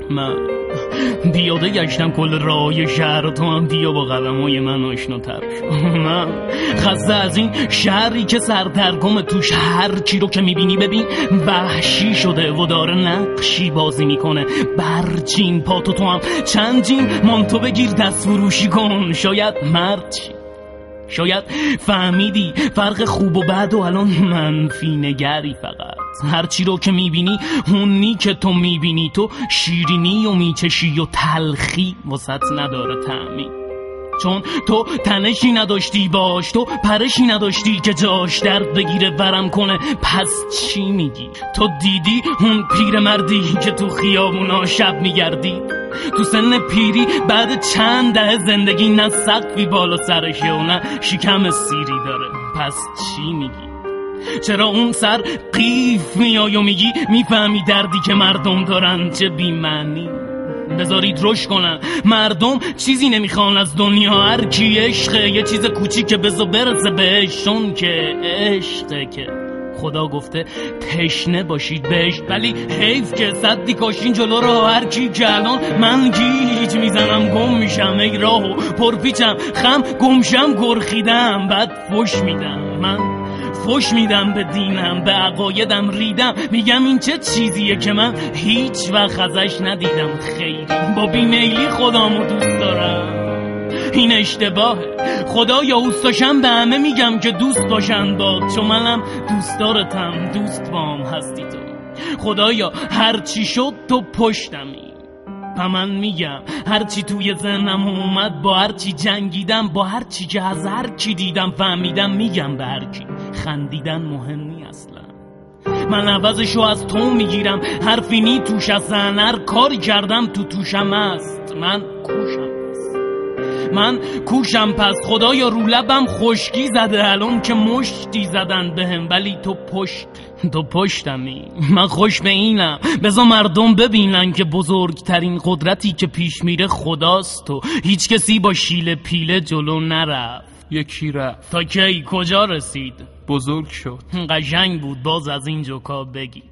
من پیاده گشتم کل راهی شهر و تو هم بیا با قدمای من آشناتر شو. من خسته از این شهری که سرترگم توش هر چی رو که میبینی ببین وحشی شده و داره نقشی بازی میکنه. برچین پاتو تو هم چند جیم مانتو بگیر دست فروشی کن. شاید مرچی، شاید فهمیدی فرق خوب و بد و الان منفی نگری. فقط هرچی رو که میبینی اونی که تو میبینی، تو شیرینی و میچشی و تلخی واسط نداره طعمی. چون تو تنشی نداشتی باش، تو پرشی نداشتی که جاش درد بگیره ورم کنه. پس چی میگی؟ تو دیدی اون پیرمردی که تو خیابونا شب میگردی؟ تو سن پیری بعد چند دهه زندگی نه سقفی بالا سرشه و نه شکم سیری داره. پس چی میگی؟ چرا اون سر قیف میای و میگی میفهمی دردی که مردم دارن چه بی‌معنی؟ بذارید روش کنن. مردم چیزی نمیخوان از دنیا، هر کی عشقه یه چیز کوچیکه بذار برسه بهش. چون که عشقه که خدا گفته تشنه باشید بهش. ولی حیف که صدی کاشین جلو رو هر کی که الان من گیج میزنم گم میشم. ای راهو پرپیچم خم گمشم گرخیدم بعد فش میدم. من فش میدم به دینم به عقایدم ریدم. میگم این چه چیزیه که من هیچ وقت ازش ندیدم. خیلی با بیمیلی خدامو دوست دارم. این اشتباهه. خدا یا اوستاشم به همه میگم که دوست باشن باد، چون منم دوست دارتم دوست بام هستی تو. خدایا هر چی شد تو پشتمی. من میگم هرچی توی ذهنم اومد با هرچی جنگیدم، با هرچی که از هرچی دیدم فهمیدم میگم به هرکی خندیدن مهم نی اصلا. من عوضشو از تو میگیرم. حرفی نی توش اصلا، هر کاری کردم تو توشم است. من کوشم پس خدایا رو لبم خشکی زده الان که مشتی زدن بهم. ولی تو پشتمی. من خوش به اینم بذار مردم ببینن که بزرگترین قدرتی که پیش میره خداست و هیچ کسی با شیله پیله جلو نرفت. یکی رفت تا کی؟ کجا رسید؟ بزرگ شد. قشنگ بود. باز از این جوکا بگی.